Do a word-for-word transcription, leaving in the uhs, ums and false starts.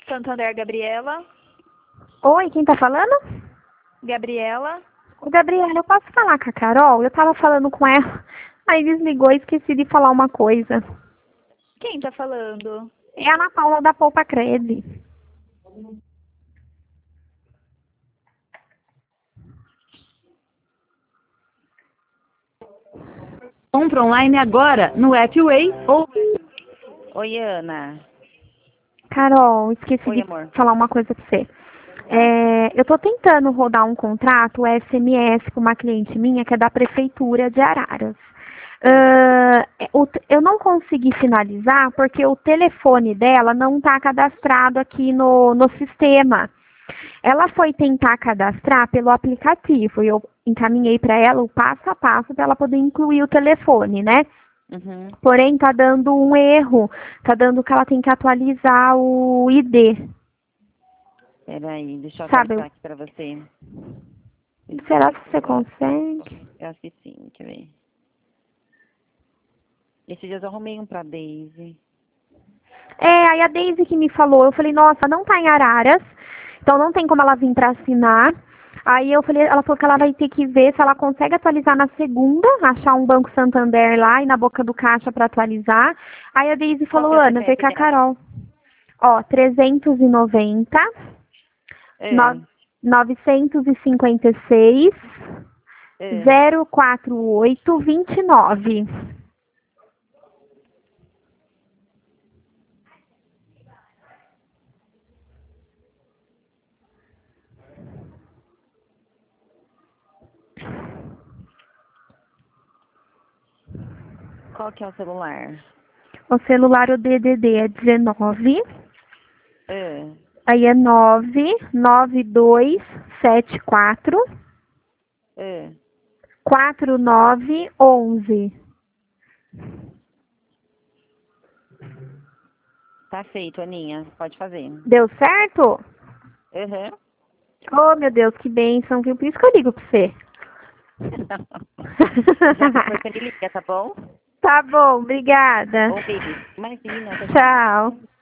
Santander, Gabriela. Oi, quem tá falando? Gabriela. Ô, Gabriela, eu posso falar com a Carol? Eu tava falando com ela, aí desligou e esqueci de falar uma coisa. Quem tá falando? É a Ana Paula da Poupa Crede. Compra online agora no Appway ou... Oi, Ana. Carol, esqueci Oi, de amor. falar uma coisa pra você. Tá. É, eu tô tentando rodar um contrato S M S com uma cliente minha que é da Prefeitura de Araras. Ah, o te- eu não consegui finalizar porque o telefone dela não está cadastrado aqui no, no sistema. Ela foi tentar cadastrar pelo aplicativo e eu encaminhei para ela o passo a passo para ela poder incluir o telefone, né? Uhum. Porém, tá dando um erro, tá dando que ela tem que atualizar o I D. Peraí, deixa eu Sabe? atualizar aqui pra você. Será que você consegue? Eu acho que sim, quer ver. Esses dias eu arrumei um pra Daisy. É, aí a Daisy que me falou, eu falei, nossa, não tá em Araras, então não tem como ela vir para assinar. Aí eu falei, ela falou que ela vai ter que ver se ela consegue atualizar na segunda, achar um Banco Santander lá e na boca do caixa para atualizar. Aí a Daisy Qual falou, que é o Ana, vê C P F com a dela? Carol. Ó, trezentos e noventa, É, novecentos e cinquenta e seis, é. zero quatro oito, vinte e nove. Qual que é o celular? O celular, o D D D é dezenove. É, Aí é nove nove dois sete quatro é. quatro nove onze. Tá feito, Aninha. Pode fazer. Deu certo? Uhum. Oh, meu Deus, que bênção, viu? Por isso que eu ligo pra você. Já que for, você me liga, tá bom? Tá bom, obrigada. Um beijo. Imagina, tchau, tchau. Tchau.